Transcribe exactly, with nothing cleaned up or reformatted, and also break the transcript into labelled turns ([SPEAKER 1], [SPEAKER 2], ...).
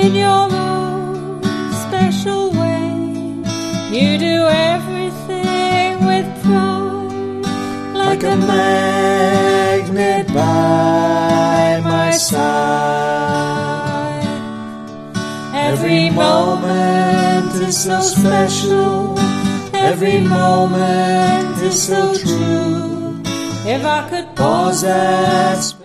[SPEAKER 1] in your own special way. You do everything with pride, like a magnet by my side. Every moment is so special, every moment is so true. If I could pause that